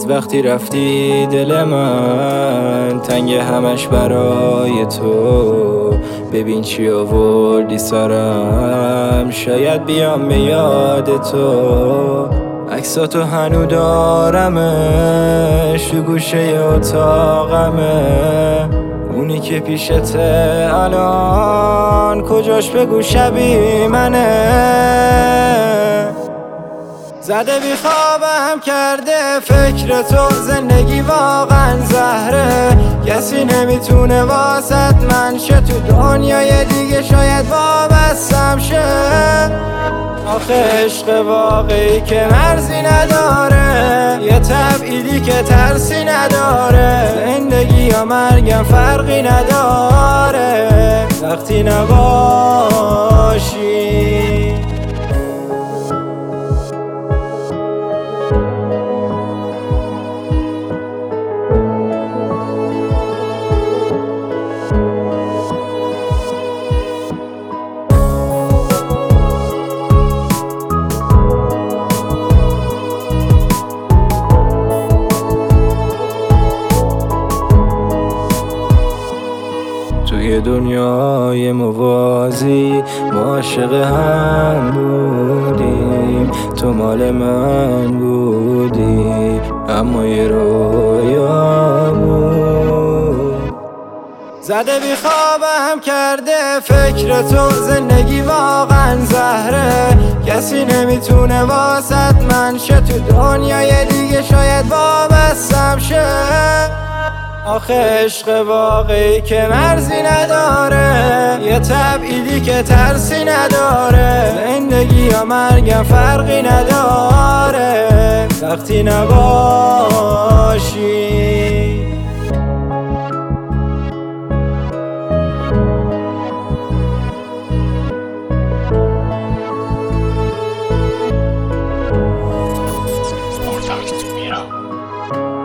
از وقتی رفتی دل من تنگ همش برای تو. ببین چی آوردی سرم، شاید بیام به یاد تو. عکساتو هنو دارمش تو گوشه اتاقمه، اونی که پیشته الان کجاش بگو شبیه منه. زده بی خوابم کرده فکر تو، زندگی واقعا زهره. کسی نمیتونه واسط من شه، تو دنیای دیگه شاید وابستم شه. آخه عشق واقعی که مرزی نداره، یه تبعیدی که ترسی نداره. زندگی یا مرگم فرقی نداره وقتی نباشی. توی دنیای موازی ما عاشق هم بودیم، تو مال من بودی اما یه رویا بود. زده بی خوابم کرده فکر تو، زندگی واقعا زهره. کسی نمیتونه واسط من شه، تو دنیای دیگه شاید وابستم شه. آخه عشق واقعی که مرزی نداره، یه تبعیدی که ترسی نداره. زندگی یا مرگم فرقی نداره وقتی نباشی. Ortak Tumira.